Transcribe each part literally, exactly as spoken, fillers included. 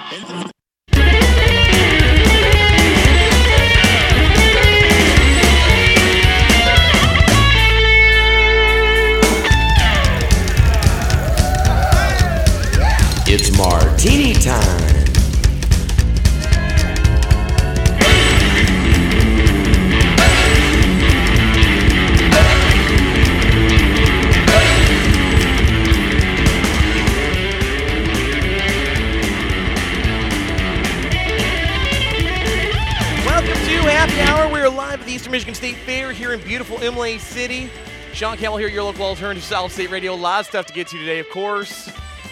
It's martini time. Welcome to Happy Hour. We're live at the Eastern Michigan State Fair here in beautiful Imlay City. Sean Campbell here, your local alternative Solid State Radio. A lot of stuff to get to today, of course.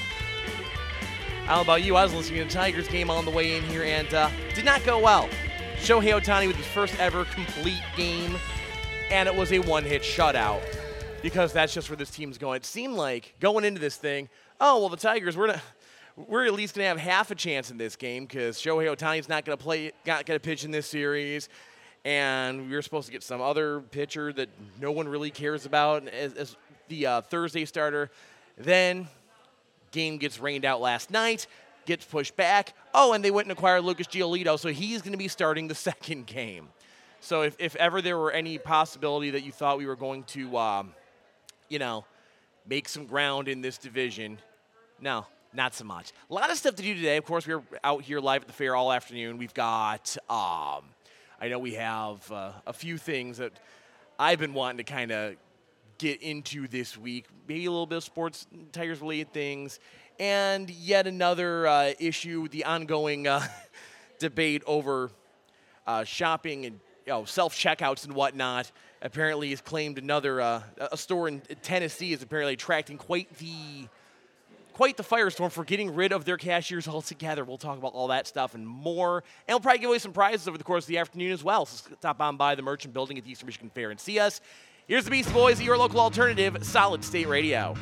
I don't know about you, I was listening to the Tigers game on the way in here and uh, did not go well. Shohei Ohtani with his first ever complete game, and it was a one-hit shutout because that's just where this team's going. It seemed like going into this thing, oh, well, the Tigers, we're not, we're at least going to have half a chance in this game because Shohei Ohtani's not going to play, not going to pitch in this series, and we were supposed to get some other pitcher that no one really cares about as, as the uh, Thursday starter. Then game gets rained out last night, gets pushed back. Oh, and they went and acquired Lucas Giolito, so he's going to be starting the second game. So if, if ever there were any possibility that you thought we were going to, um, you know, make some ground in this division, no, not so much. A lot of stuff to do today. Of course, we're out here live at the fair all afternoon. We've got, um, I know we have uh, a few things that I've been wanting to kind of get into this week, maybe a little bit of sports, Tigers-related things, and yet another uh, issue, the ongoing uh, debate over uh, shopping and you know, self-checkouts and whatnot. Apparently has claimed another, uh, a store in Tennessee is apparently attracting quite the quite the firestorm for getting rid of their cashiers altogether. We'll talk about all that stuff and more, and we'll probably give away some prizes over the course of the afternoon as well. So stop on by the Merchant Building at the Eastern Michigan Fair and see us. Here's the Beastie Boys, your local alternative, Solid State Radio.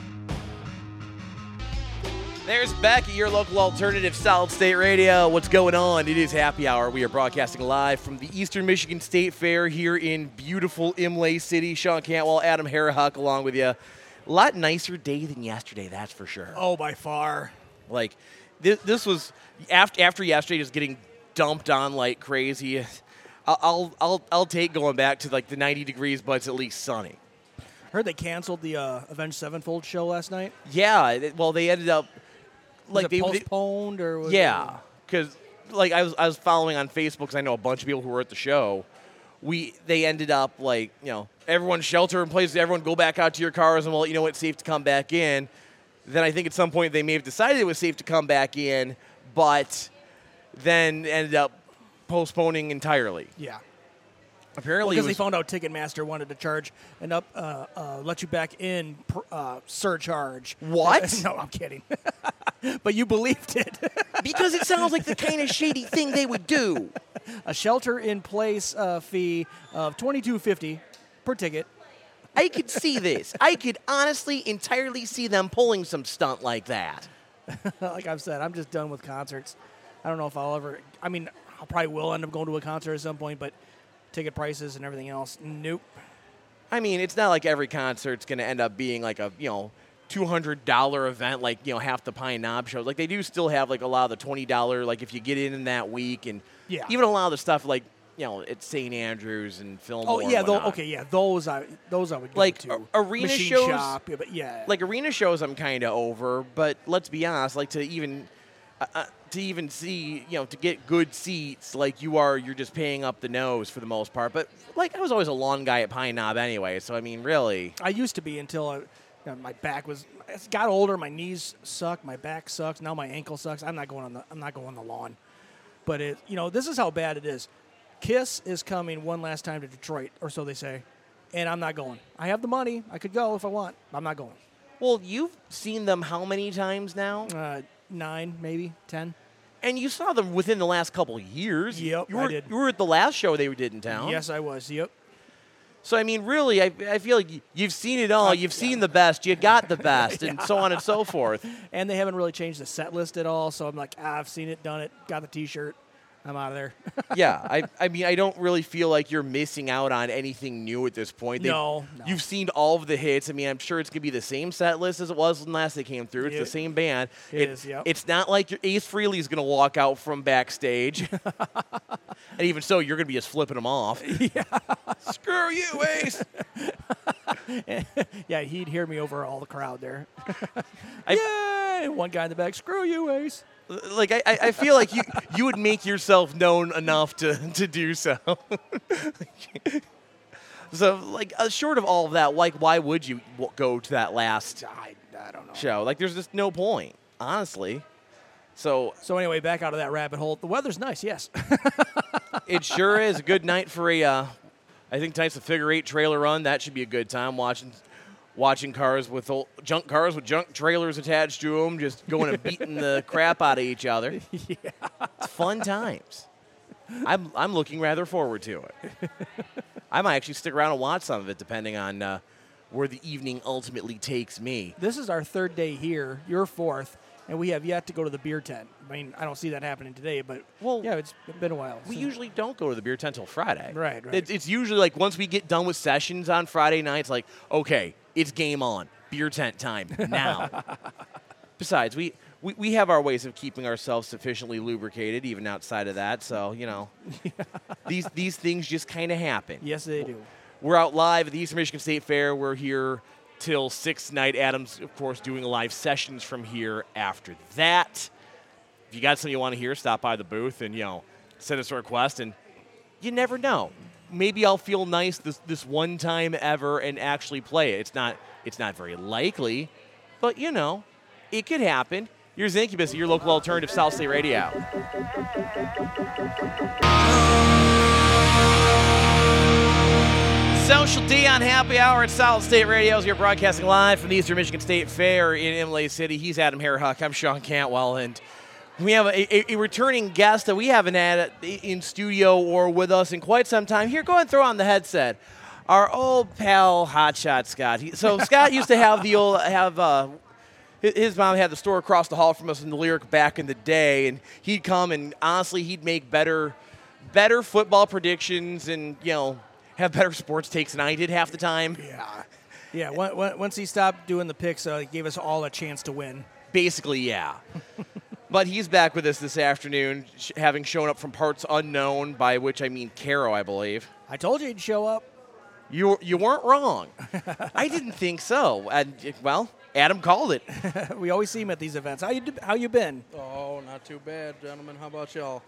There's Beck at your local alternative, Solid State Radio. What's going on? It is Happy Hour. We are broadcasting live from the Eastern Michigan State Fair here in beautiful Imlay City. Sean Cantwell, Adam Harahuck along with you. A lot nicer day than yesterday, that's for sure. Oh, by far. Like, this, this was, after, after yesterday just getting dumped on like crazy, I'll I'll I'll take going back to like the ninety degrees, but it's at least sunny. Heard they canceled the uh, Avenged Sevenfold show last night. Yeah, it, well they ended up like was it they postponed or was yeah, because like I was I was following on Facebook because I know a bunch of people who were at the show. We they ended up like you know everyone shelter in place, everyone go back out to your cars and we'll let you know it's safe to come back in. Then I think at some point they may have decided it was safe to come back in, but then ended up postponing entirely. Yeah. Apparently, because well, they found out Ticketmaster wanted to charge and up uh, uh, let you back in uh, surcharge. What? No, I'm kidding. But you believed it. Because it sounds like the kind of shady thing they would do. A shelter-in-place uh, fee of twenty-two fifty per ticket. I could see this. I could honestly entirely see them pulling some stunt like that. Like I've said, I'm just done with concerts. I don't know if I'll ever. I mean, I probably will end up going to a concert at some point, but ticket prices and everything else, nope. I mean, it's not like every concert's going to end up being like a, you know, two hundred dollars event like, you know, half the Pine Knob shows. Like, they do still have, like, a lot of the twenty dollars, like, if you get in in that week. And yeah. Even a lot of the stuff, like, you know, at Saint Andrews and Fillmore. Oh, yeah, those, okay, yeah, those I those I would go like, to. Like, arena Machine shows. Shop, yeah, but yeah. Like, arena shows I'm kind of over, but let's be honest, like, to even... Uh, to even see, you know, to get good seats, like you are, you're just paying up the nose for the most part. But, like, I was always a lawn guy at Pine Knob anyway, so, I mean, really. I used to be until I, you know, my back was, as I got older, my knees suck, my back sucks, now my ankle sucks. I'm not going on the, I'm not going on the lawn. But, it, you know, this is how bad it is. Kiss is coming one last time to Detroit, or so they say, and I'm not going. I have the money. I could go if I want. I'm not going. Well, you've seen them how many times now? Uh, nine, maybe, ten. And you saw them within the last couple of years. Yep, you were, I did. You were at the last show they did in town. Yes, I was, yep. So, I mean, really, I, I feel like you've seen it all. Uh, you've yeah. seen the best. You got the best, Yeah. and so on and so forth. And they haven't really changed the set list at all, so I'm like, ah, I've seen it, done it, got the T-shirt. I'm out of there. yeah, I, I mean, I don't really feel like you're missing out on anything new at this point. They've- No, no. You've seen all of the hits. I mean, I'm sure it's going to be the same set list as it was when last they came through. It's It- the same band. it is, yep. It's not like your Ace Frehley is going to walk out from backstage. And even so, you're going to be just flipping them off. Yeah. Screw you, Ace. Yeah, he'd hear me over all the crowd there. I- Yay! One guy in the back, screw you, Ace. Like, I, I I feel like you you would make yourself known enough to, to do so. So, like, uh, short of all of that, like, why would you w- go to that last I, I don't know. show? Like, there's just no point, honestly. So, So anyway, back out of that rabbit hole. The weather's nice, yes. it sure is a good night for a, uh, I think tonight's a figure eight trailer run. That should be a good time watching watching cars with old, junk cars with junk trailers attached to them, just going and beating the crap out of each other. Yeah. It's fun times. I'm, I'm looking rather forward to it. I might actually stick around and watch some of it, depending on uh, where the evening ultimately takes me. This is our third day here. You're fourth, and we have yet to go to the beer tent. I mean, I don't see that happening today, but Well, yeah, it's been a while. We So- usually don't go to the beer tent till Friday. Right, right. It's, it's usually like once we get done with sessions on Friday nights, like, okay, it's game on. Beer tent time now. Besides, we, we, we have our ways of keeping ourselves sufficiently lubricated, even outside of that. So, you know, these, these things just kind of happen. Yes, they do. We're out live at the Eastern Michigan State Fair. We're here till six tonight. Adam's, of course, doing live sessions from here after that. If you got something you want to hear, stop by the booth and, you know, send us a request. And you never know. Maybe I'll feel nice this, this one time ever and actually play it. It's not, it's not very likely, but, you know, it could happen. Here's Incubus at your local alternative, South State Radio. Social D on Happy Hour at South State Radio. You're broadcasting live from the Eastern Michigan State Fair in Imlay City. He's Adam Hairhuck. I'm Sean Cantwell, and we have a, a, a returning guest that we haven't had in studio or with us in quite some time. Here, go ahead and throw on the headset. Our old pal, Hotshot Scott. He, so Scott used to have the old have. Uh, His mom had the store across the hall from us in the Lyric back in the day, and he'd come and honestly, he'd make better, better football predictions and, you know, have better sports takes than I did half the time. Yeah. Yeah, one- one- once he stopped doing the picks, uh, he gave us all a chance to win. Basically, yeah. But he's back with us this afternoon, sh- having shown up from parts unknown, by which I mean Caro, I believe. I told you he'd show up. You you weren't wrong. I didn't think so. And, well, Adam called it. We always see him at these events. How you d- how you been? Oh, not too bad, gentlemen. How about y'all?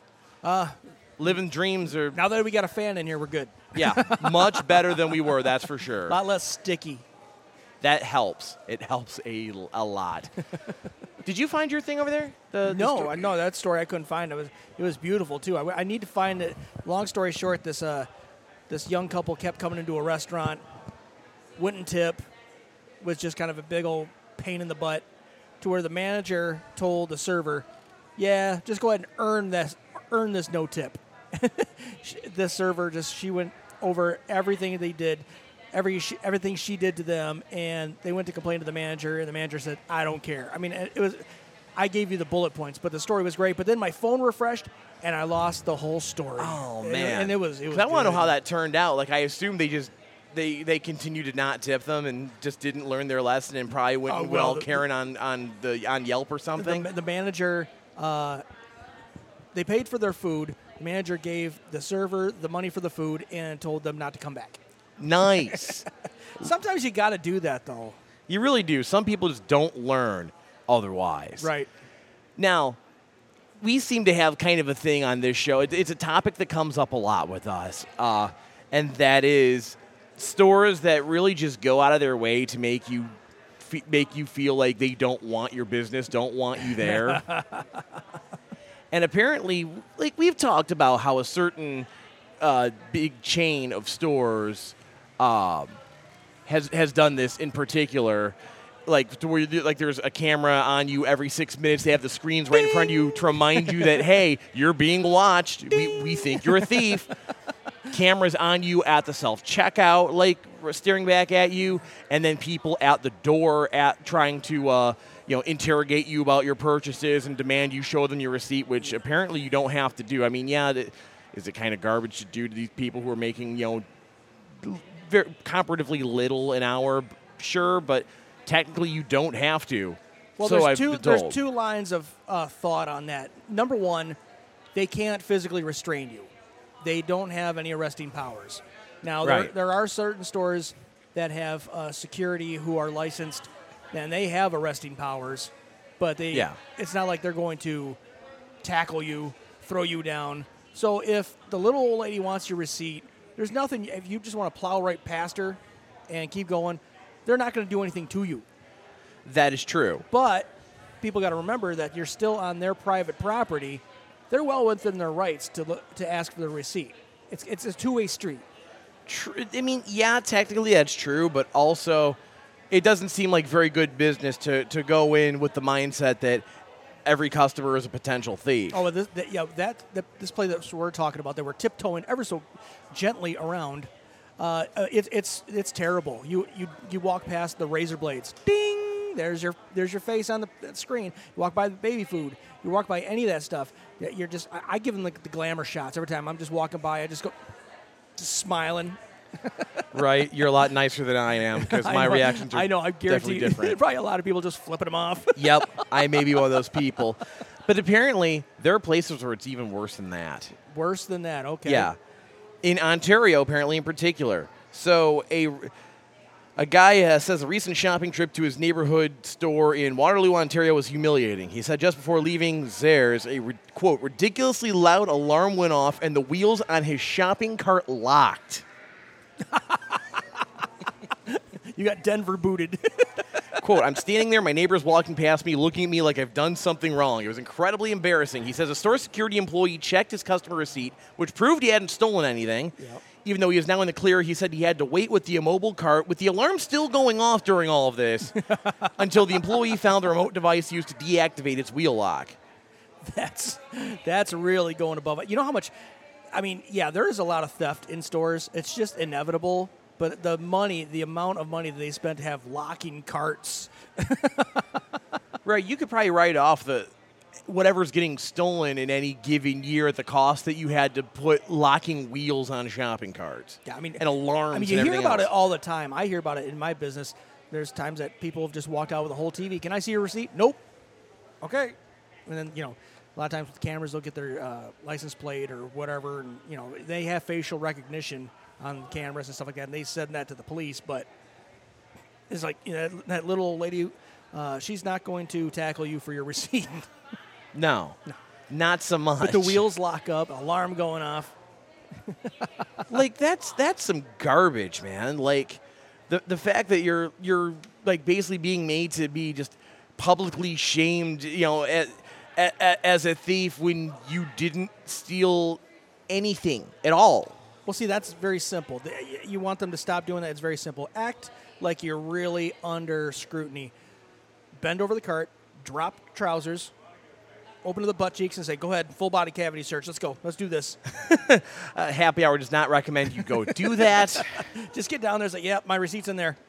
Living dreams are, Now that we got a fan in here, we're good. yeah, much better than we were, that's for sure. A lot less sticky. That helps. It helps a, a lot. Did you find your thing over there? The, the No, sto- I no, that story I couldn't find. It was it was beautiful too. I, I need to find it. Long story short, this uh, this young couple kept coming into a restaurant, wouldn't tip, was just kind of a big old pain in the butt, to where the manager told the server, "Yeah, just go ahead and earn this, earn this no tip." She- the server just she went over everything they did. Every she, everything she did to them, and they went to complain to the manager, and the manager said, "I don't care." I mean, it was, I gave you the bullet points, but the story was great. But then my phone refreshed, and I lost the whole story. Oh, And- man. And, it was, it was. 'Cause I want to know good. how that turned out. Like, I assume they just, they, they continued to not tip them and just didn't learn their lesson and probably went Oh, and went well, all the- Karen on, on, the, on Yelp or something. The, the manager, uh, they paid for their food. The manager gave the server the money for the food and told them not to come back. Nice. Sometimes you got to do that, though. You really do. Some people just don't learn otherwise. Right. Now, we seem to have kind of a thing on this show. It, it's a topic that comes up a lot with us, uh, and that is stores that really just go out of their way to make you fe- make you feel like they don't want your business, don't want you there. And apparently, like we've talked about how a certain uh, big chain of stores um, has has done this in particular. Like to where you, like there's a camera on you every six minutes. They have the screens right in front of you to remind you that hey, you're being watched. We we think you're a thief. Cameras on you at the self checkout, like staring back at you, and then people at the door at trying to uh, you know, interrogate you about your purchases and demand you show them your receipt, which apparently you don't have to do. I mean, yeah, that, is it kind of garbage to do to these people who are making, you know, very comparatively little an hour? Sure, but technically you don't have to. Well, so there's I've two been there's told. two lines of uh, thought on that. Number one, they can't physically restrain you. They don't have any arresting powers. Now, there, Right. there are certain stores that have uh, security who are licensed, and they have arresting powers, but they Yeah. it's not like they're going to tackle you, throw you down. So if the little old lady wants your receipt, there's nothing. If you just want to plow right past her and keep going, they're not going to do anything to you. That is true. But people got to remember that you're still on their private property. They're well within their rights to look, to ask for the receipt. It's it's a two-way street. True. I mean, yeah, technically that's true, but also it doesn't seem like very good business to, to go in with the mindset that every customer is a potential thief. Oh, this, that, yeah, that, that this play that we're talking about, they were tiptoeing ever so gently around. Uh, uh, it, it's it's terrible. You you you walk past the razor blades. Ding! There's your there's your face on the screen. You walk by the baby food. You walk by any of that stuff. You're just I, I give them like the glamour shots every time I'm just walking by. I just go, just smiling. Right? You're a lot nicer than I am because my I know, reactions are I know. I definitely guarantee different. probably a lot of people just flipping them off. Yep, I may be one of those people. But apparently there are places where it's even worse than that. Worse than that. Okay. Yeah. In Ontario, apparently, in particular. So a, a guy uh, says a recent shopping trip to his neighborhood store in Waterloo, Ontario was humiliating. He said just before leaving Zehrs, a, re- quote, ridiculously loud alarm went off and the wheels on his shopping cart locked. You got Denver booted. Quote, I'm standing there, my neighbor's walking past me, looking at me like I've done something wrong. It was incredibly embarrassing. He says a store security employee checked his customer receipt, which proved he hadn't stolen anything. Yep. Even though he is now in the clear, he said he had to wait with the immobile cart, with the alarm still going off during all of this, until the employee found the remote device used to deactivate its wheel lock. That's that's really going above it. You know how much? I mean, yeah, there is a lot of theft in stores. It's just inevitable. But the money, the amount of money that they spent to have locking carts. Right, you could probably write off the whatever's getting stolen in any given year at the cost that you had to put locking wheels on shopping carts. Yeah, I mean, and alarms. I mean, you and hear everything about else. it all the time. I hear about it in my business. There's times that people have just walked out with a whole T V. Can I see your receipt? Nope. Okay. And then, you know, a lot of times with cameras, they'll get their uh, license plate or whatever, and, you know, they have facial recognition on cameras and stuff like that, and they send that to the police, but it's like, you know, that, that little old lady, uh, she's not going to tackle you for your receipt. No, no, not so much. But the wheels lock up, alarm going off. like that's that's some garbage, man. Like the the fact that you're you're like basically being made to be just publicly shamed, you know, as, as a thief when you didn't steal anything at all. Well, see, that's very simple. You want them to stop doing that. It's very simple. Act like you're really under scrutiny. Bend over the cart, drop trousers, open to the butt cheeks, and say, go ahead, full body cavity search. Let's go. Let's do this. uh, Happy Hour does not recommend you go do that. Just get down there and say, yeah, my receipt's in there.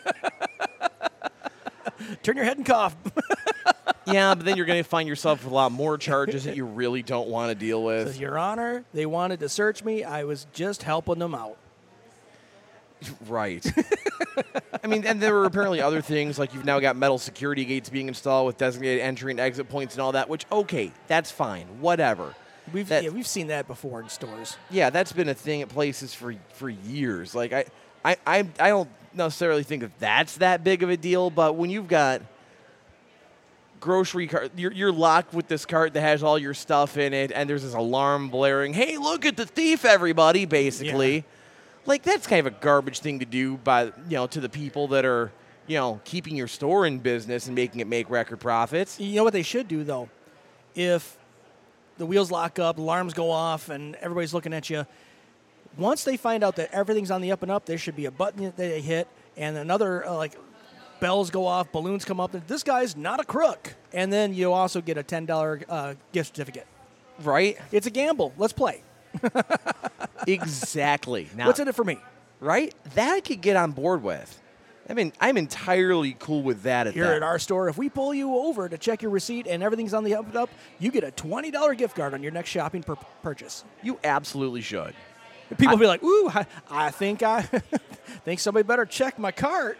Turn your head and cough. Yeah, but then you're going to find yourself with a lot more charges that you really don't want to deal with. Says, Your Honor, they wanted to search me. I was just helping them out. Right. I mean, and there were apparently other things, like you've now got metal security gates being installed with designated entry and exit points and all that, which, okay, that's fine, whatever. We've That- yeah, we've seen that before in stores. Yeah, that's been a thing at places for for years. Like, I, I, I, I don't necessarily think that that's that big of a deal, but when you've got grocery cart, you're, you're locked with this cart that has all your stuff in it, and there's this alarm blaring, hey, look at the thief, everybody, basically. Yeah. Like, that's kind of a garbage thing to do by, you know, to the people that are, you know, keeping your store in business and making it make record profits. You know what they should do, though? If the wheels lock up, alarms go off, and everybody's looking at you, once they find out that everything's on the up and up, there should be a button that they hit, and another, uh, like, bells go off, balloons come up, and this guy's not a crook. And then you also get a ten dollars uh, gift certificate. Right? It's a gamble. Let's play. Exactly. Now, What's in it for me? right? That I could get on board with. I mean, I'm entirely cool with that. At Here that. at our store, if we pull you over to check your receipt and everything's on the up and up, you get a twenty dollars gift card on your next shopping pur- purchase. You absolutely should. People be like, "Ooh, I, I think I think somebody better check my cart."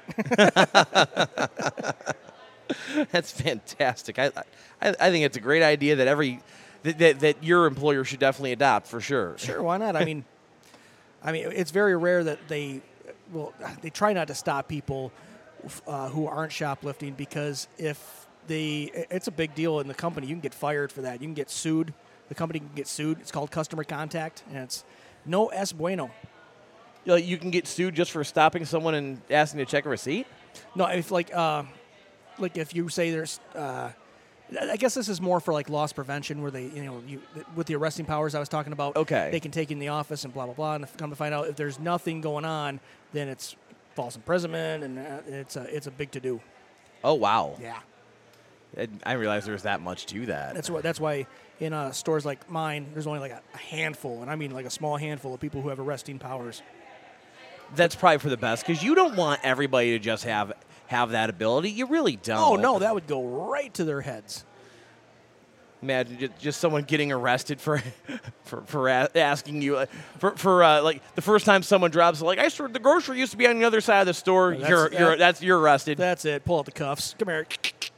That's fantastic. I, I I think it's a great idea that every that, that that your employer should definitely adopt for sure. Sure, why not? I mean, I mean, it's very rare that they well they try not to stop people uh, who aren't shoplifting, because if they it's a big deal in the company. You can get fired for that. You can get sued. The company can get sued. It's called customer contact, and it's no es bueno. You know, you can get sued just for stopping someone and asking to check a receipt. No, if like uh, like if you say there's, uh, I guess this is more for like loss prevention, where they, you know, you with the arresting powers I was talking about. Okay. They can take you in the office and blah blah blah, and if, come to find out if there's nothing going on, then it's false imprisonment, and uh, it's a it's a big to do. Oh wow. Yeah. I, I didn't realize there was that much to that. That's why that's why in uh, stores like mine, there's only like a, a handful, and I mean like a small handful of people who have arresting powers. That's probably for the best, because you don't want everybody to just have have that ability. You really don't. Oh no, that would go right to their heads. Imagine just, just someone getting arrested for for, for a- asking you uh, for for uh, like the first time someone drops like I swear the grocery used to be on the other side of the store. That's- you're that- you're that's you're arrested. That's it. Pull out the cuffs. Come here.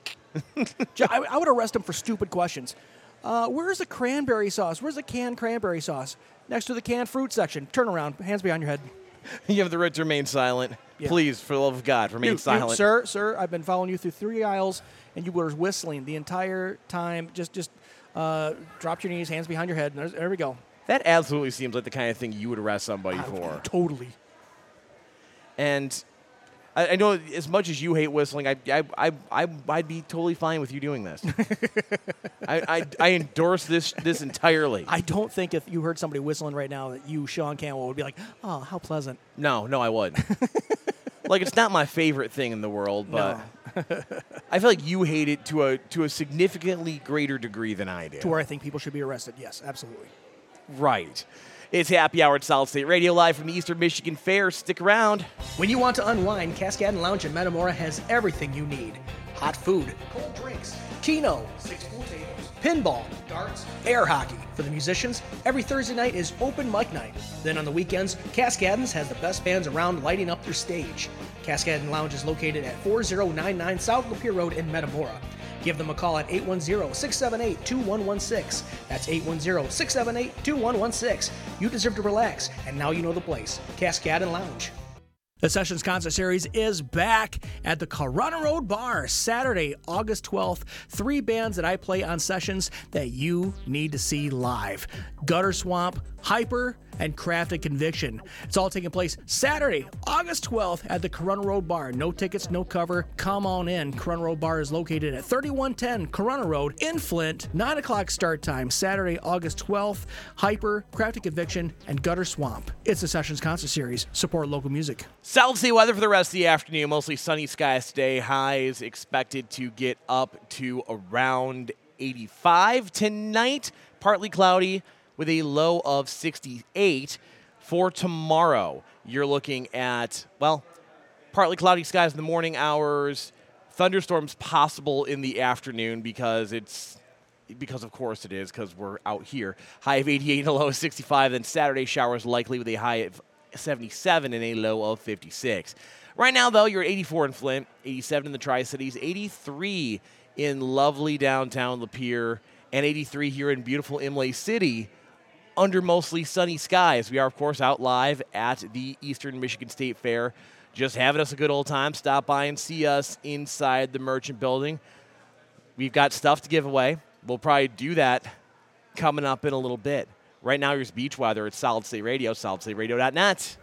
I, I would arrest him for stupid questions. Uh, where's the cranberry sauce? Where's the canned cranberry sauce? Next to the canned fruit section. Turn around. Hands behind your head. You have the right to remain silent. Yeah. Please, for the love of God, remain You- you- silent. sir, sir, I've been following you through three aisles, and you were whistling the entire time. Just just uh, drop your knees, hands behind your head. And there's, there we go. That absolutely seems like the kind of thing you would arrest somebody for. Totally. And I, I know as much as you hate whistling, I, I, I, I, I'd be totally fine with you doing this. I, I, I endorse this this entirely. I don't think if you heard somebody whistling right now that you, Sean Campbell, would be like, oh, how pleasant. No, no, I wouldn't. Like, it's not my favorite thing in the world, but No. I feel like you hate it to a to a significantly greater degree than I do. To where I think people should be arrested. Yes, absolutely. Right. It's Happy Hour at Solid State Radio, live from the Eastern Michigan Fair. Stick around. When you want to unwind, Cascade Lounge in Metamora has everything you need. Hot food, cold drinks, keno, six pool tables, pinball, darts, air hockey. For the musicians, every Thursday night is open mic night. Then on the weekends, Cascadens has the best bands around lighting up their stage. Cascade Lounge is located at four oh nine nine South Lapeer Road in Metamora. Give them a call at eight one zero, six seven eight, two one one six. That's eight one zero, six seven eight, two one one six. You deserve to relax, and now you know the place. Cascade and Lounge. The Sessions Concert Series is back at the Corona Road Bar, Saturday, August twelfth. Three bands that I play on Sessions that you need to see live. Gutter Swamp, Hyper, and Crafted Conviction. It's all taking place Saturday, August twelfth at the Corona Road Bar. No tickets, no cover. Come on in. Corona Road Bar is located at thirty-one ten Corona Road in Flint. nine o'clock start time, Saturday, August twelfth. Hyper, Crafted Conviction, and Gutter Swamp. It's the Sessions Concert Series. Support local music. South Sea weather for the rest of the afternoon. Mostly sunny skies today. Highs expected to get up to around eighty-five tonight. Partly cloudy with a low of sixty-eight. For tomorrow, you're looking at, well, partly cloudy skies in the morning hours. Thunderstorms possible in the afternoon because it's, because of course it is, because we're out here. High of eighty-eight and a low of sixty-five. Then Saturday showers likely with a high of seventy-seven and a low of fifty-six. Right now, though, you're at eighty-four in Flint, eighty-seven in the Tri-Cities, eighty-three in lovely downtown Lapeer, and eighty-three here in beautiful Imlay City under mostly sunny skies. We are, of course, out live at the Eastern Michigan State Fair, just having us a good old time. Stop by and see us inside the Merchant Building. We've got stuff to give away. We'll probably do that coming up in a little bit. Right now, here's beach weather at Solid State Radio, solid state radio dot net.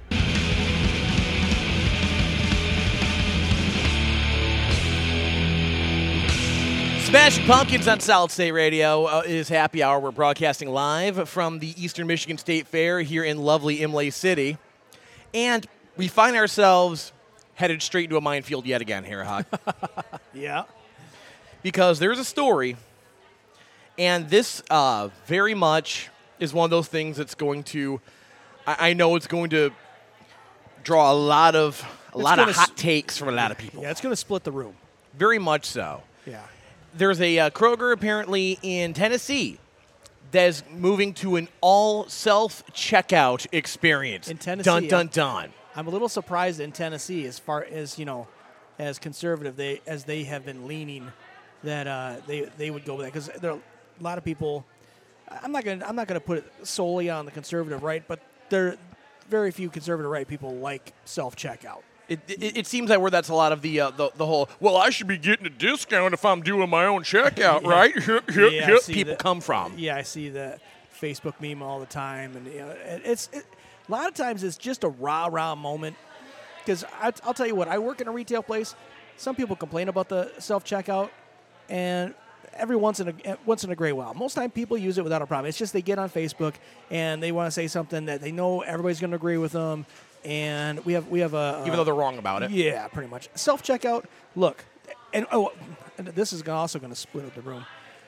Smashing Pumpkins on Solid State Radio uh, is Happy Hour. We're broadcasting live from the Eastern Michigan State Fair here in lovely Imlay City. And we find ourselves headed straight into a minefield yet again here, Huck. Yeah. Because there's a story, and this uh, very much is one of those things that's going to, I, I know it's going to draw a lot of A lot gonna of hot s- takes from a lot of people. Yeah, it's going to split the room. Very much so. Yeah. There's a uh, Kroger apparently in Tennessee that's moving to an all self-checkout experience. In Tennessee, Dun, yeah. dun, dun. I'm a little surprised in Tennessee, as far as you know, as conservative they as they have been leaning, that uh, they they would go with that, because there are a lot of people. I'm not gonna I'm not gonna put it solely on the conservative right, but there are very few conservative right people like self checkout. It, it, it seems like where that's a lot of the, uh, the the whole, well, I should be getting a discount if I'm doing my own checkout, Yeah. right? Hip, hip, Yeah, I hip, see people that. come from. Yeah, I see that Facebook meme all the time, and you know, it- it's it, a lot of times it's just a rah rah moment. Because I'll tell you what, I work in a retail place. Some people complain about the self checkout, and every once in a once in a great while, most time people use it without a problem. It's just they get on Facebook and they want to say something that they know everybody's going to agree with them, and we have we have a Even though they're wrong about it. yeah, pretty much. Self checkout, look, and oh, and this is gonna- also going to split up the room,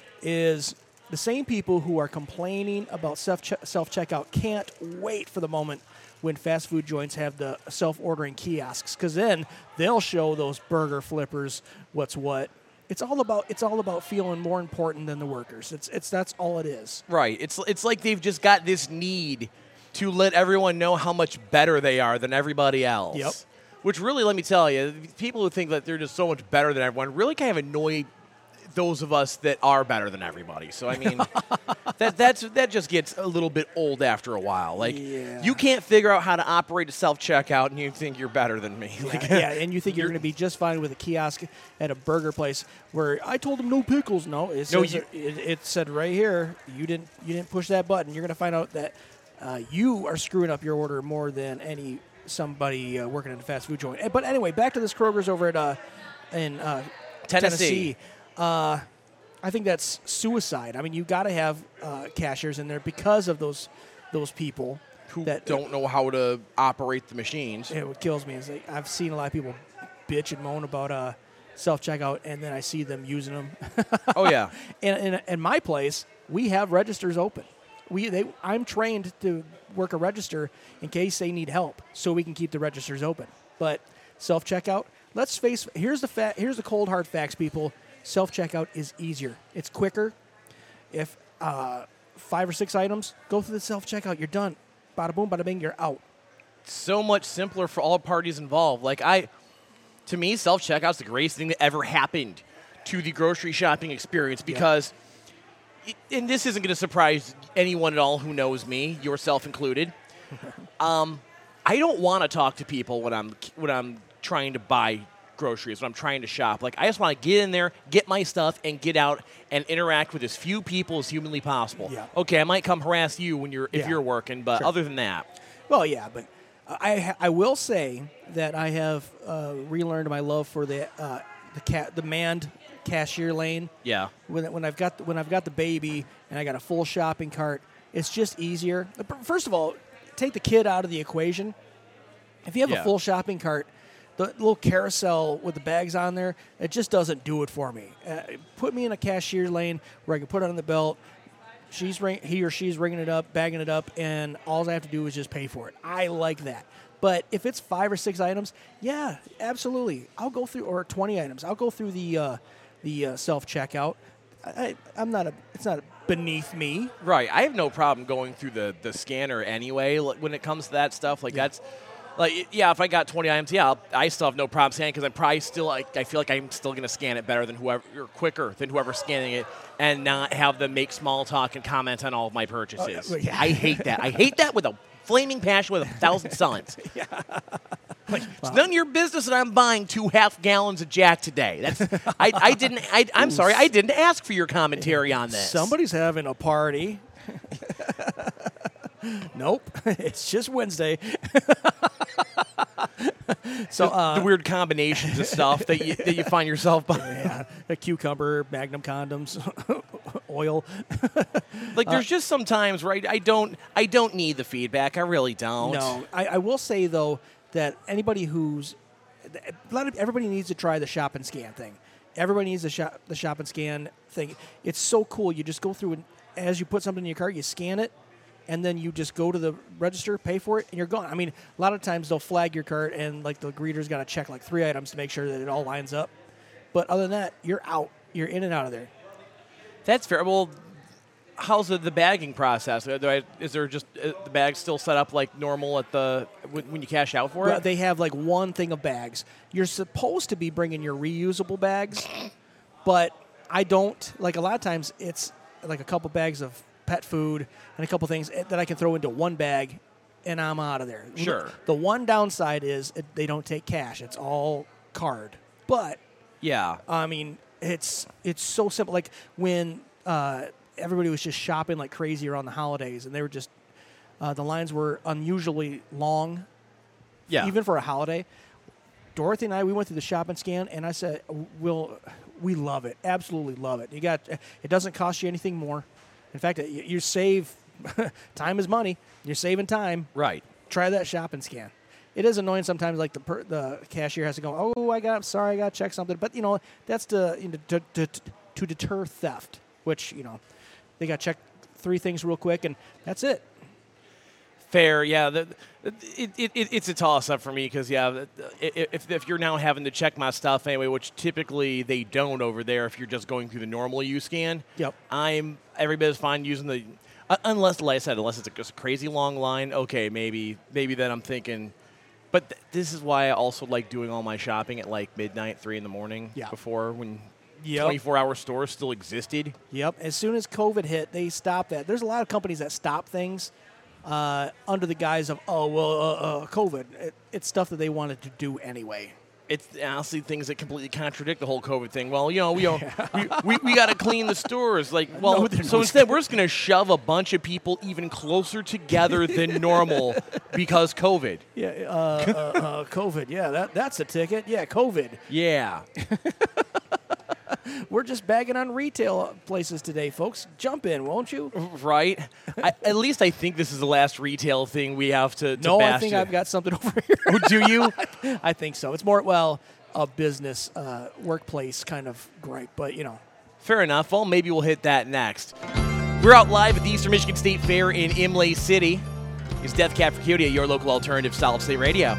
is the same people who are complaining about self self checkout can't wait for the moment when fast food joints have the self ordering kiosks, because then they'll show those burger flippers what's what. It's all about it's all about feeling more important than the workers. It's it's that's all it is. Right. It's it's like they've just got this need to let everyone know how much better they are than everybody else. Yep. Which really, let me tell you, people who think that they're just so much better than everyone really kind of annoy those of us that are better than everybody. So I mean, that that's that just gets a little bit old after a while. Like Yeah. you can't figure out how to operate a self checkout, and you think you're better than me. Like, yeah, and you think you're going to be just fine with a kiosk at a burger place where I told them no pickles. No, it, No, says you- it, it said right here you didn't you didn't push that button. You're going to find out that uh, you are screwing up your order more than any somebody uh, working at a fast food joint. Eh, But anyway, back to this Kroger's over at uh, in uh, Tennessee. Tennessee. Uh, I think that's suicide. I mean, you got to have uh, cashiers in there because of those those people who that don't know how to operate the machines. Yeah, what kills me is like, I've seen a lot of people bitch and moan about uh, self checkout, and then I see them using them. Oh yeah. in, in, in my place, we have registers open. We they I'm trained to work a register in case they need help, so we can keep the registers open. But self checkout, let's face here's the fa- here's the cold hard facts, people. Self checkout is easier. It's quicker. If uh, five or six items, go through the self checkout. You're done. Bada boom, bada bing. You're out. So much simpler for all parties involved. Like I, to me, self checkout's the greatest thing that ever happened to the grocery shopping experience because, it, and this isn't going to surprise anyone at all who knows me, yourself included. um, I don't want to talk to people when I'm when I'm trying to buy groceries, when I'm trying to shop. Like I just want to get in there, get my stuff, and get out and interact with as few people as humanly possible. Yeah. Okay, I might come harass you when you're if Yeah. you're working, but Sure. other than that. Well, yeah, but I ha- I will say that I have uh, relearned my love for the uh, the ca- the manned cashier lane. Yeah. When when I've got when I've got the baby and I got a full shopping cart, it's just easier. First of all, take the kid out of the equation. If you have Yeah. a full shopping cart, the little carousel with the bags on there, it just doesn't do it for me. Uh, put me in a cashier lane where I can put it on the belt. She's ring- he or she's ringing it up, bagging it up, and all I have to do is just pay for it. I like that. But if it's five or six items, yeah, absolutely. I'll go through, or twenty items. I'll go through the uh, the uh, self checkout. I, I, I'm not a. It's not beneath me. Right. I have no problem going through the, the scanner anyway like, when it comes to that stuff. Like, Yeah. that's, like, yeah, if I got twenty items, yeah, I'll, I still have no problem scanning because I'm probably still, like, I feel like I'm still going to scan it better than whoever, or quicker than whoever's scanning it and not have them make small talk and comment on all of my purchases. well, yeah. I hate that. I hate that with a flaming passion with a thousand suns. Like, it's none of your business that I'm buying two half gallons of Jack today. That's I, I didn't. I, I'm sorry, I didn't ask for your commentary on this. Somebody's having a party. Nope, it's just Wednesday. so uh, the weird combinations of stuff that you that you find yourself buying. yeah, a cucumber, Magnum condoms, oil. Like there's just some times where I, I don't I don't need the feedback. I really don't. No, I, I will say though that anybody who's a lot of everybody needs to try the shop and scan thing. Everybody needs the shop the shop and scan thing. It's so cool. You just go through and as you put something in your cart, you scan it, and then you just go to the register, pay for it, and you're gone. I mean, a lot of times they'll flag your cart, and like the greeter's got to check like three items to make sure that it all lines up. But other than that, you're out. You're in and out of there. That's fair. Well, how's the, the bagging process? Do I, is there just uh, the bags still set up like normal at the when, when you cash out for Well, it? they have like one thing of bags. You're supposed to be bringing your reusable bags, but I don't. Like a lot of times, it's like a couple bags of pet food and a couple things that I can throw into one bag, and I'm out of there. Sure. The one downside is it, they don't take cash. It's all card. But Yeah. I mean, it's it's so simple. Like when uh, everybody was just shopping like crazy around the holidays, and they were just uh, the lines were unusually long, Yeah. even for a holiday. Dorothy and I, we went through the shop and scan, and I said, "We'll, we love it, absolutely love it. You got, it doesn't cost you anything more. In fact, you, you save time is money. You're saving time. Right. Try that shop and scan. It is annoying sometimes, like the per, the cashier has to go, oh, I got, sorry, I got to check something. But, you know, that's to, you know, to, to, to deter theft, which, you know, they got to check three things real quick, and that's it. Fair, yeah. The, it, it, it, it's a toss-up for me because, yeah, if, if you're now having to check my stuff anyway, which typically they don't over there if you're just going through the normal U-scan, Yep. I'm every bit as fine using the uh, – unless, like I said, unless it's a, just a crazy long line, okay, maybe maybe then I'm thinking – but th- this is why I also like doing all my shopping at like midnight, three in the morning Yeah. before when Yep. twenty-four hour stores still existed. Yep. As soon as COVID hit, they stopped that. There's a lot of companies that stop things uh, under the guise of, oh, well, uh, uh, COVID. It, it's stuff that they wanted to do anyway. It's honestly things that completely contradict the whole COVID thing. Well, you know, we we, we, we got to clean the stores. Like, well, No, they're so not. instead we're just going to shove a bunch of people even closer together than normal because COVID. Yeah, uh, uh, uh, COVID. Yeah, that that's the ticket. Yeah, COVID. Yeah. We're just bagging on retail places today, folks. Jump in, won't you? Right? I, at least I think this is the last retail thing we have to, to No, I bash think it. I've got something over here. Oh, do you? I think so. It's more, well, a business, uh, workplace kind of gripe, but, you know. Fair enough. Well, maybe we'll hit that next. We're out live at the Eastern Michigan State Fair in Imlay City. It's Death Cab for Cutie, your local alternative Solid State Radio.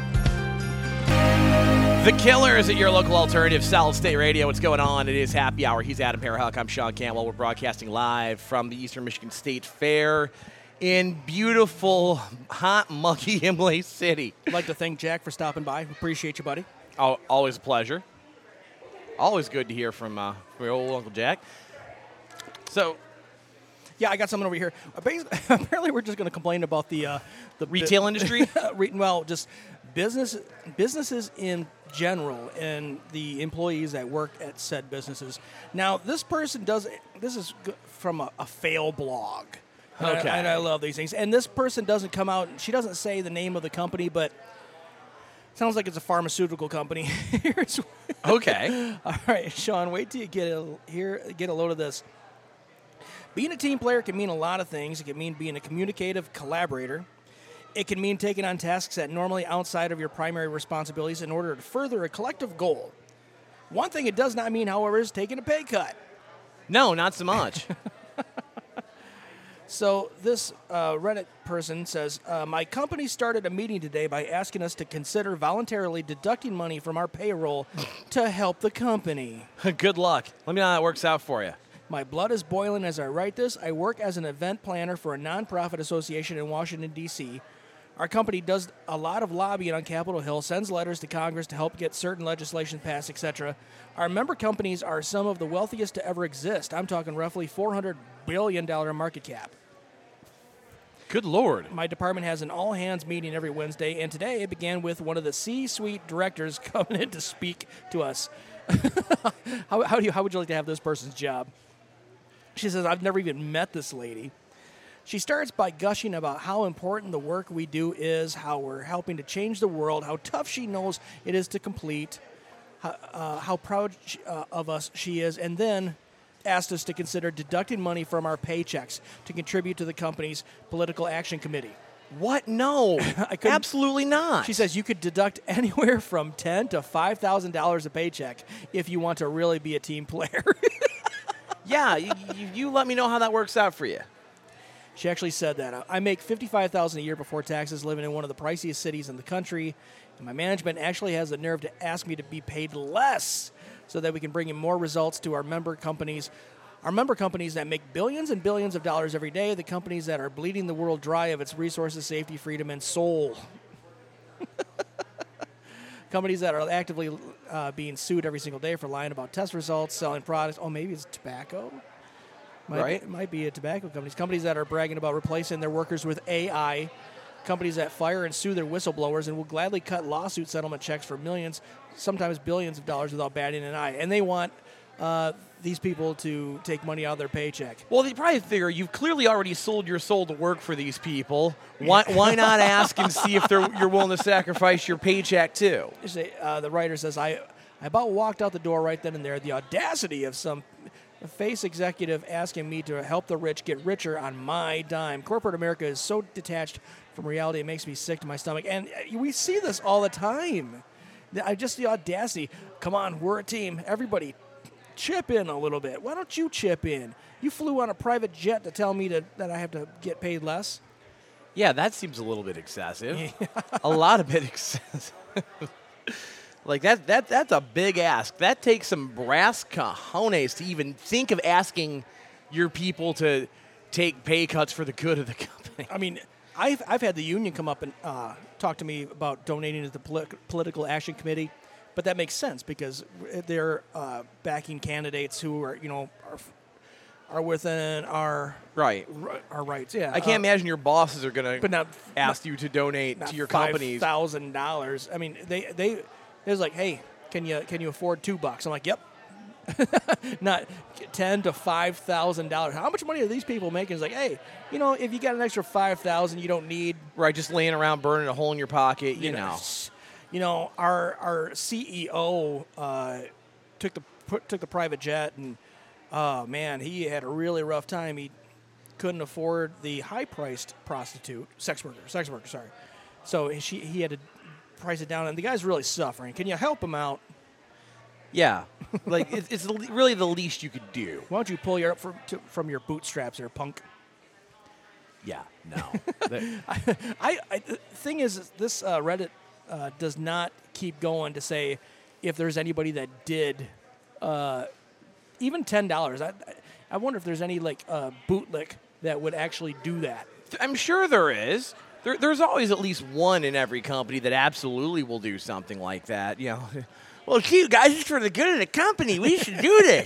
The Killers at your local alternative Solid State Radio. What's going on? It is Happy Hour. He's Adam Parahuck. I'm Sean Campbell. We're broadcasting live from the Eastern Michigan State Fair in beautiful, hot, muggy Imlay City. I'd like to thank Jack for stopping by. Appreciate you, buddy. Oh, always a pleasure. Always good to hear from, uh, from your old Uncle Jack. So, Yeah, I got something over here. Uh, basically, apparently, we're just going to complain about the uh, the retail industry? Re- well, just business businesses in general and the employees that work at said businesses. Now, this person does. This is g- from a, a fail blog. And I- Okay. and I love these things. And this person doesn't come out. She doesn't say the name of the company, but sounds like it's a pharmaceutical company. Here's okay. all right, Sean. Wait till you get a here. Get a load of this. Being a team player can mean a lot of things. It can mean being a communicative collaborator. It can mean taking on tasks that normally outside of your primary responsibilities in order to further a collective goal. One thing it does not mean, however, is taking a pay cut. No, not so much. So this uh, Reddit person says, uh, my company started a meeting today by asking us to consider voluntarily deducting money from our payroll to help the company. Good luck. Let me know how that works out for you. My blood is boiling as I write this. I work as an event planner for a nonprofit association in Washington, D C Our company does a lot of lobbying on Capitol Hill, sends letters to Congress to help get certain legislation passed, et cetera. Our member companies are some of the wealthiest to ever exist. I'm talking roughly four hundred billion dollars market cap. Good Lord. My department has an all-hands meeting every Wednesday, and today it began with one of the C-suite directors coming in to speak to us. how, how, do you, how would you like to have this person's job? She says, I've never even met this lady. She starts by gushing about how important the work we do is, how we're helping to change the world, how tough she knows it is to complete, how, uh, how proud she, uh, of us she is, and then asked us to consider deducting money from our paychecks to contribute to the company's political action committee. What? No. I couldn't- Absolutely not. She says you could deduct anywhere from ten thousand to five thousand dollars a paycheck if you want to really be a team player. yeah, you, you, you let me know how that works out for you. She actually said that. I make fifty-five thousand dollars a year before taxes, living in one of the priciest cities in the country, and my management actually has the nerve to ask me to be paid less so that we can bring in more results to our member companies. Our member companies that make billions and billions of dollars every day, the companies that are bleeding the world dry of its resources, safety, freedom, and soul. Companies that are actively uh, being sued every single day for lying about test results, selling products. Oh, maybe it's tobacco? Might Right. Be, it might be a tobacco companies. Companies that are bragging about replacing their workers with A I. Companies that fire and sue their whistleblowers and will gladly cut lawsuit settlement checks for millions, sometimes billions of dollars without batting an eye. And they want uh, these people to take money out of their paycheck. Well, they probably figure you've clearly already sold your soul to work for these people. Why, why not ask and see if they're, you're willing to sacrifice your paycheck too? You say, uh, the writer says, I, I about walked out the door right then and there. The audacity of some face executive asking me to help the rich get richer on my dime. Corporate America is so detached from reality, it makes me sick to my stomach. And we see this all the time. I just the audacity. Come on, we're a team. Everybody chip in a little bit. Why don't you chip in? You flew on a private jet to tell me to, that I have to get paid less? Yeah, that seems a little bit excessive. A lot of bit excessive. Like, that, that that's a big ask. That takes some brass cojones to even think of asking your people to take pay cuts for the good of the company. I mean, I've, I've had the union come up and uh, talk to me about donating to the polit- Political Action Committee, but that makes sense because they're uh, backing candidates who are, you know, are, are within our Right. our rights. Yeah, I can't uh, imagine your bosses are going but to not ask you to donate not to your five companies. thousand dollars. I mean, they they it was like, hey, can you can you afford two bucks? I'm like, yep. Not ten to five thousand dollars. How much money are these people making? It's like, hey, you know, if you got an extra five thousand, you don't need, Right, just laying around burning a hole in your pocket, you, know. You know, our our C E O uh, took the put, took the private jet, and oh man, he had a really rough time. He couldn't afford the high-priced prostitute, sex worker, sex worker. Sorry, so she he had to price it down, and the guy's really suffering. Can you help him out? Yeah, like it's, it's the- really the least you could do. Why don't you pull your from to, from your bootstraps, there, punk? Yeah, no. That- I, I the thing is, is this uh, Reddit uh, does not keep going to say if there's anybody that did uh, even ten dollars. I I wonder if there's any like uh, bootlick that would actually do that. I'm sure there is. There, there's always at least one in every company that absolutely will do something like that. You know, well, gee, guys, it's for the good of the company. We should do this.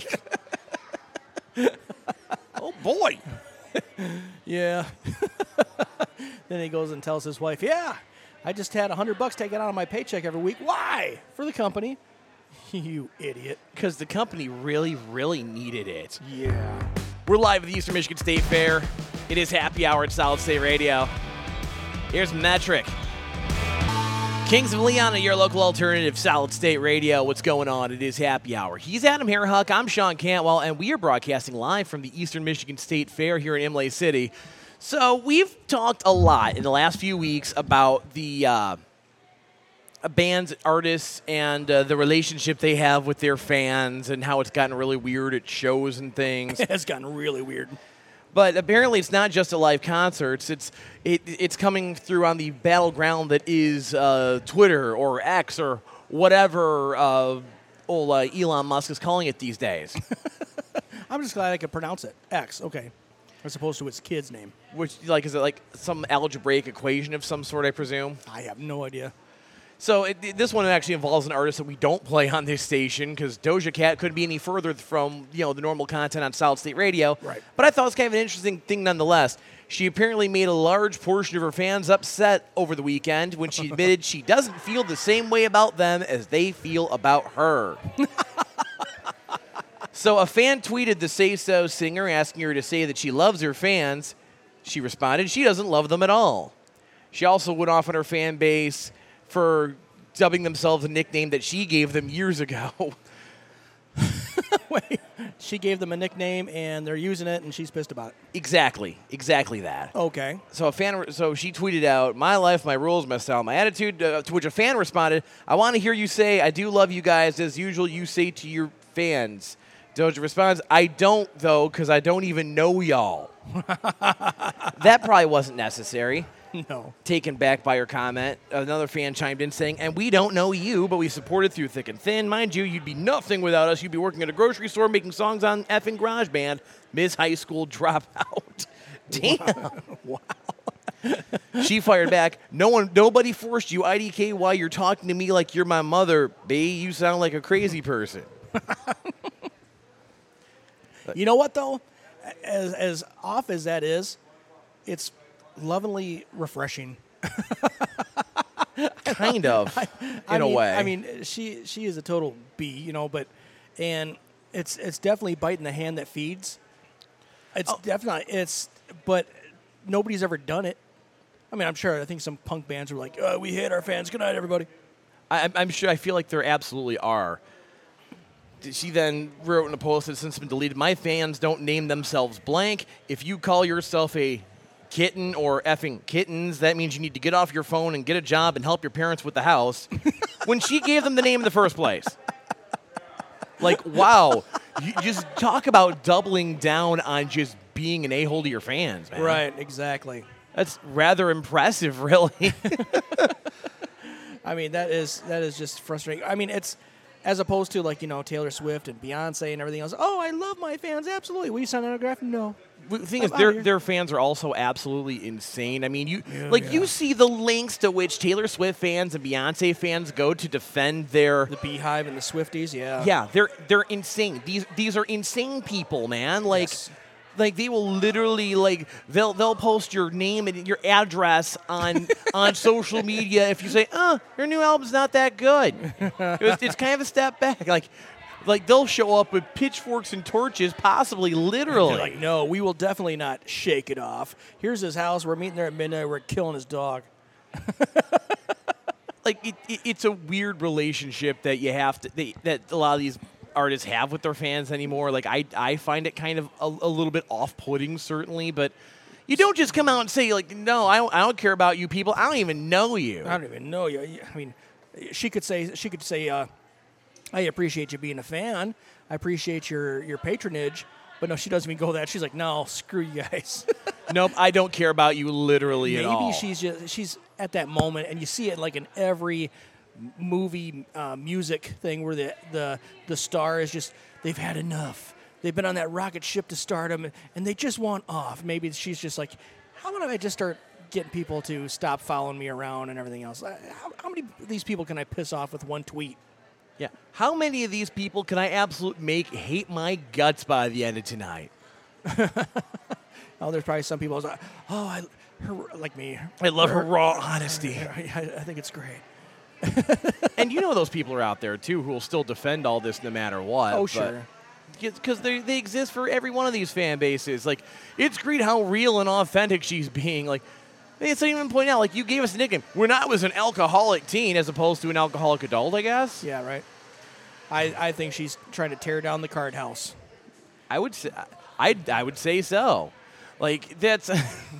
Oh boy. Yeah. Then he goes and tells his wife, "Yeah, I just had a hundred bucks taken out of my paycheck every week. Why? For the company." You idiot. Because the company really, really needed it. Yeah. We're live at the Eastern Michigan State Fair. It is happy hour at Solid State Radio. Here's Metric. Kings of Leon, your local alternative, Solid State Radio. What's going on? It is happy hour. He's Adam Hairhuck. I'm Sean Cantwell, and we are broadcasting live from the Eastern Michigan State Fair here in Imlay City. So we've talked a lot in the last few weeks about the uh, bands, artists, and uh, the relationship they have with their fans and how it's gotten really weird at shows and things. It's gotten really weird. But apparently, it's not just at live concerts. It's it, it's coming through on the battleground that is uh, Twitter or X or whatever uh, old uh, Elon Musk is calling it these days. I'm just glad I could pronounce it. X, okay. As opposed to its kid's name. Which, like, is it like some algebraic equation of some sort? I presume. I have no idea. So it, it- this one actually involves an artist that we don't play on this station because Doja Cat couldn't be any further from you know the normal content on Solid State Radio. Right. But I thought it was kind of an interesting thing nonetheless. She apparently made a large portion of her fans upset over the weekend when she admitted she doesn't feel the same way about them as they feel about her. So a fan tweeted the Say So singer asking her to say that she loves her fans. She responded she doesn't love them at all. She also went off on her fan base for dubbing themselves a nickname that she gave them years ago. Wait, she gave them a nickname and they're using it and she's pissed about it. Exactly. Exactly that. Okay. So a fan, so she tweeted out, "My life, my rules, my style, my attitude," uh, to which a fan responded, "I want to hear you say, I do love you guys, as usual you say to your fans." Doja responds, "I don't, though, because I don't even know y'all." That probably wasn't necessary. No. Taken back by her comment, another fan chimed in saying, and we don't know you, but we supported through thick and thin. Mind you, you'd be nothing without us. You'd be working at a grocery store making songs on effing GarageBand. Miz High School Dropout. Damn. Wow. She fired back, no one, nobody forced you. I D K Y, you're talking to me like you're my mother. Bae, you sound like a crazy person. You know what, though? As, as off as that is, it's lovingly refreshing. Kind of, I, in I a mean, way. I mean, she she is a total bee, you know, but and it's it's definitely biting the hand that feeds. It's Oh. definitely it's, but nobody's ever done it. I mean, I'm sure. I think some punk bands are like, oh, "We hate our fans. Good night, everybody." I, I'm sure. I feel like there absolutely are. She then wrote in a post that's since been deleted. My fans don't name themselves blank. If you call yourself a kitten or effing kittens, that means you need to get off your phone and get a job and help your parents with the house. When she gave them the name in the first place. Like, wow. You just talk about doubling down on just being an a-hole to your fans, man. Right. Exactly. That's rather impressive, really. I mean, that is that is just frustrating. I mean, it's as opposed to like you know Taylor Swift and Beyonce and everything else. Oh, I love my fans. Absolutely. Will you sign an autograph? No. The thing I'm is, outta their here. their fans are also absolutely insane. I mean, you Yeah, like yeah. you see the lengths to which Taylor Swift fans and Beyonce fans go to defend their. The Beehive and the Swifties. Yeah. Yeah, they're they're insane. These these are insane people, man. Like, Yes. like they will literally like they'll they'll post your name and your address on on social media if you say, "Uh, your new album's not that good." It's, it's kind of a step back. Like, like they'll show up with pitchforks and torches, possibly literally. They're like, no, we will definitely not shake it off. Here's his house. We're meeting there at midnight. We're killing his dog. like it, it, it's a weird relationship that you have to they, that a lot of these artists have with their fans anymore. Like I, I find it kind of a, a little bit off-putting, certainly, but you don't just come out and say like, no, I don't, I don't care about you people. I don't even know you. I don't even know you. I mean, she could say, she could say, uh, I appreciate you being a fan. I appreciate your, your patronage. But no, she doesn't even go that. She's like, no, screw you guys. Nope, I don't care about you literally at all. Maybe she's just she's at that moment, and you see it like in every movie uh, music thing where the, the the star is just they've had enough. They've been on that rocket ship to stardom, and they just want off. Maybe she's just like, how about if I just start getting people to stop following me around and everything else? How, how many of these people can I piss off with one tweet? Yeah. How many of these people can I absolutely make hate my guts by the end of tonight? Oh, there's probably some people who's like, oh, I, her, like me. I love her raw honesty. I, I think it's great. And you know those people are out there, too, who will still defend all this no matter what. Oh, but- sure. Because they, they exist for every one of these fan bases. Like, it's great how real and authentic she's being. Like, it's not even point out, like, you gave us a nickname. When I was an alcoholic teen as opposed to an alcoholic adult, I guess. Yeah, right. I, I think she's trying to tear down the card house. I would say, I, I would say so. Like, that's,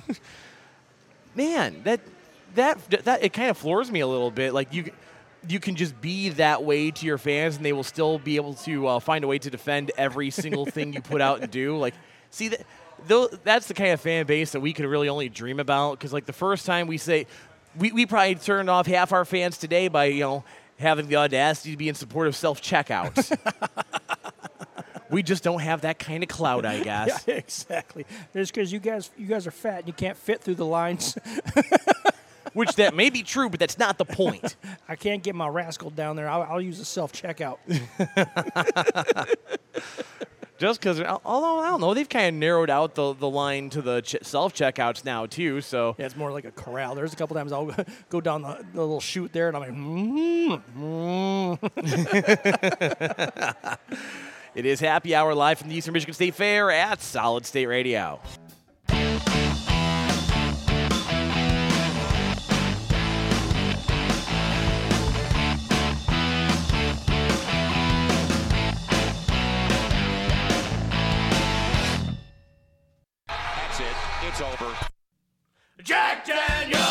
man, that, that, that, it kind of floors me a little bit. Like, you, you can just be that way to your fans and they will still be able to uh, find a way to defend every single thing you put out and do. Like, see, that, though, that's the kind of fan base that we could really only dream about. Because, like, the first time we say, we, we probably turned off half our fans today by, you know, having the audacity to be in support of self-checkout. We just don't have that kind of clout, I guess. Yeah, exactly. It's because you guys you guys are fat and you can't fit through the lines. Which that may be true, but that's not the point. I can't get my rascal down there. I'll, I'll use a self-checkout. Just because, although, I don't know, they've kind of narrowed out the, the line to the ch- self-checkouts now, too, so. Yeah, it's more like a corral. There's a couple times I'll go down the, the little chute there, and I'm like, mm, mm. It is Happy Hour live from the Eastern Michigan State Fair at Solid State Radio. That's it. It's over. Jack Daniels!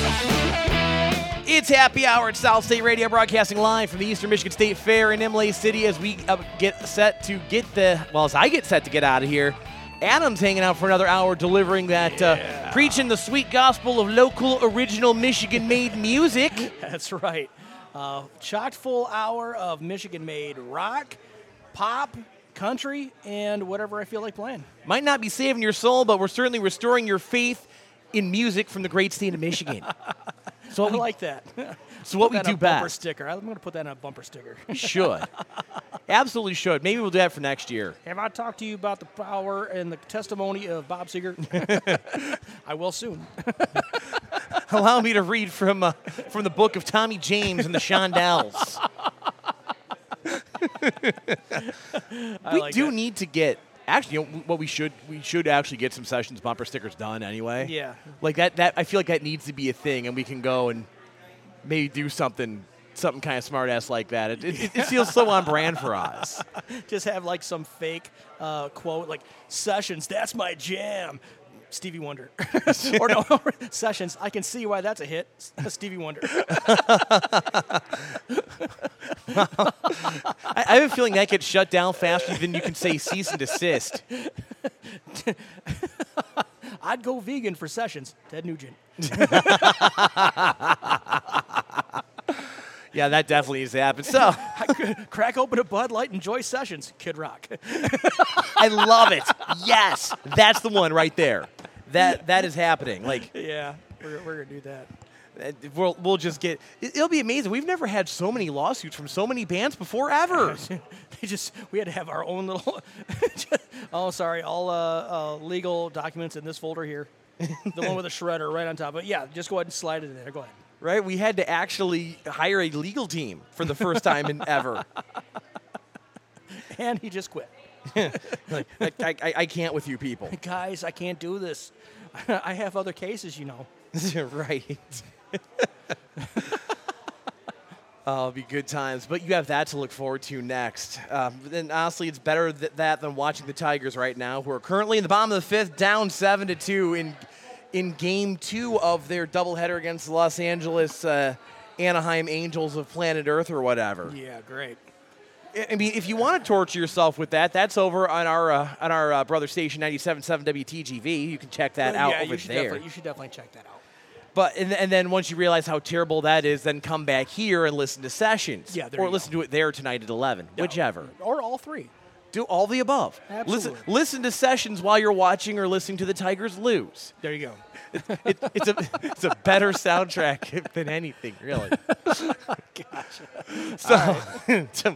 It's Happy Hour at South State Radio, broadcasting live from the Eastern Michigan State Fair in Imlay City as we uh, get set to get the, well, as I get set to get out of here. Adam's hanging out for another hour, delivering that, Yeah. uh, preaching the sweet gospel of local, original, Michigan-made music. That's right. Uh, chock full hour of Michigan-made rock, pop, country, and whatever I feel like playing. Might not be saving your soul, but we're certainly restoring your faith in music from the great state of Michigan. So I what we, like that. so what Put we that do on a bumper best. sticker. I'm going to put that on a bumper sticker. We should. Absolutely should. Maybe we'll do that for next year. Have I talked to you about the power and the testimony of Bob Seger? I will soon. Allow me to read from uh, from the book of Tommy James and the Shondells. I we like do that. need to get. Actually, you know, what we should we should actually get some Sessions bumper stickers done anyway. Yeah. Like that. That I feel like that needs to be a thing, and we can go and maybe do something something kind of smart ass like that. It, it, it feels so on brand for us. Just have like some fake uh, quote like Sessions, that's my jam. Stevie Wonder. Or no, Sessions, I can see why that's a hit. Stevie Wonder. I, I have a feeling that gets shut down faster than you can say cease and desist. I'd go vegan for Sessions. Ted Nugent. Yeah, that definitely needs to happen. So Crack open a Bud Light, enjoy Sessions. Kid Rock. I love it. Yes, that's the one right there. That that is happening. Like Yeah, we're, we're going to do that. uh, we'll we'll just get. it- It'll be amazing. We've never had so many lawsuits from so many bands before ever. They just we had to have our own little. Oh, sorry, all uh, uh, legal documents in this folder here. The one with a shredder right on top. But yeah, just go ahead and slide it in there. Go ahead. Right? We had to actually hire a legal team for the first time in ever. And he just quit. Like, I, I, I can't with you people. Guys, I can't do this. I have other cases, you know. Right. Oh, it'll be good times. But you have that to look forward to next. Um, and honestly, it's better th- that than watching the Tigers right now, who are currently in the bottom of the fifth, down seven to two in in game two of their doubleheader against the Los Angeles uh, Anaheim Angels of Planet Earth or whatever. Yeah, great. I I mean, if you want to torture yourself with that, that's over on our uh, on our uh, brother station ninety-seven point seven W T G V. You can check that out yeah, over you should there. definitely you should definitely check that out. But and, and then once you realize how terrible that is, then come back here and listen to Sessions. Yeah, there or you listen go. to it there tonight at eleven, whichever. Or all three. Do all the above. Absolutely. Listen, listen to Sessions while you're watching or listening to the Tigers lose. There you go. It, it's a it's a better soundtrack than anything, really. So, to-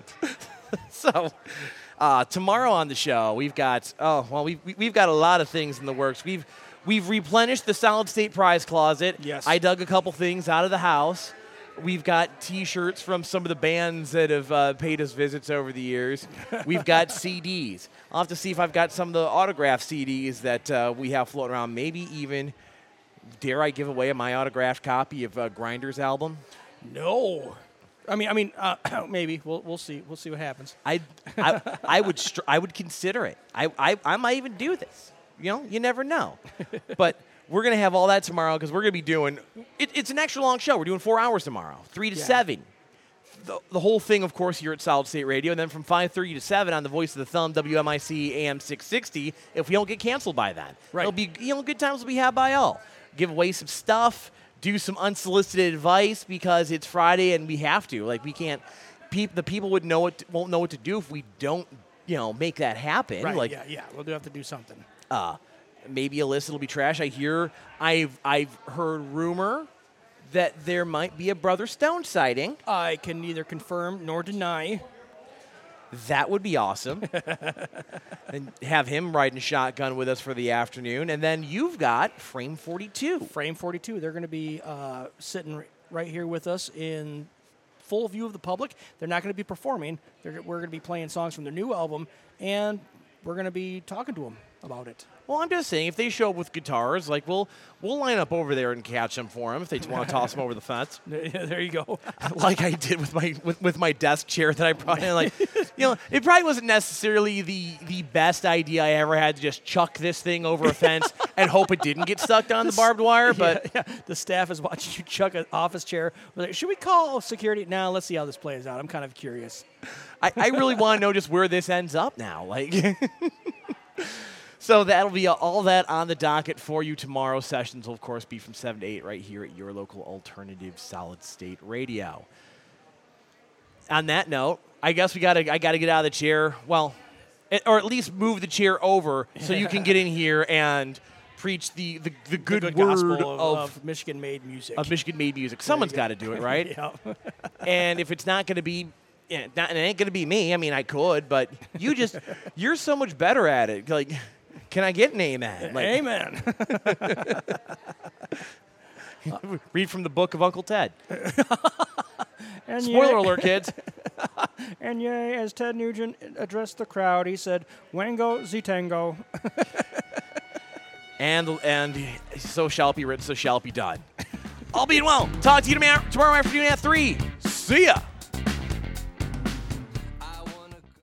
so uh, tomorrow on the show we've got oh well we've we've got a lot of things in the works. We've we've replenished the solid state prize closet. Yes. I dug a couple things out of the house. We've got T-shirts from some of the bands that have uh, paid us visits over the years. We've got C Ds. I'll have to see if I've got some of the autographed C Ds that uh, we have floating around. Maybe even, dare I give away my autographed copy of uh, Grinder's album? No. I mean, I mean, uh, maybe we'll we'll see. We'll see what happens. I, I, I would str- I would consider it. I, I, I might even do this. You know, you never know. But we're going to have all that tomorrow because we're going to be doing it, it's an extra long show. We're doing four hours tomorrow, three to Yeah. seven. The, the whole thing, of course, here at Solid State Radio. And then from five thirty to seven on the Voice of the Thumb, W M I C A M six sixty, if we don't get canceled by that. Right. It'll be, you know, good times will be had by all. Give away some stuff, do some unsolicited advice because it's Friday and we have to. Like, we can't, peop, the people would know what, won't know what to do if we don't, you know, make that happen. Right. Like, yeah. Yeah. We'll do have to do something. uh, maybe a list will be trash. I hear, I've I've heard rumor that there might be a Brother Stone sighting. I can neither confirm nor deny. That would be awesome. And have him riding shotgun with us for the afternoon. And then you've got Frame forty-two. Frame forty-two. They're going to be uh, sitting r- right here with us in full view of the public. They're not going to be performing. They're, we're going to be playing songs from their new album, and we're going to be talking to them about it. Well, I'm just saying, if they show up with guitars, like we'll we'll line up over there and catch them for them if they want to toss them over the fence, There you go. like I did with my with, with my desk chair that I brought in. Like, you know, it probably wasn't necessarily the the best idea I ever had to just chuck this thing over a fence and hope it didn't get stuck on the barbed wire. But yeah, yeah. The staff is watching you chuck an office chair. We're like, should we call security? Now, let's see how this plays out. I'm kind of curious. I, I really want to know just where this ends up now. Like. So that'll be all that on the docket for you tomorrow. Sessions will, of course, be from seven to eight right here at your local alternative solid state radio. On that note, I guess we gotta I gotta get out of the chair. Well, it, or at least move the chair over so you can get in here and preach the the, the good, the good word gospel of, of, of Michigan-made music. of Michigan-made music. Someone's got to do it, right? Yeah. And if it's not going to be, yeah, not, it ain't going to be me. I mean, I could, but you just, you're so much better at it. Like, can I get an amen? Like, Amen. read from the book of Uncle Ted. And Spoiler yea, alert, kids. And yea, as Ted Nugent addressed the crowd, he said, "Wango Zitango." And and so shall it be written, so shall it be done. All being well. Talk to you tomorrow, tomorrow afternoon at three. See ya.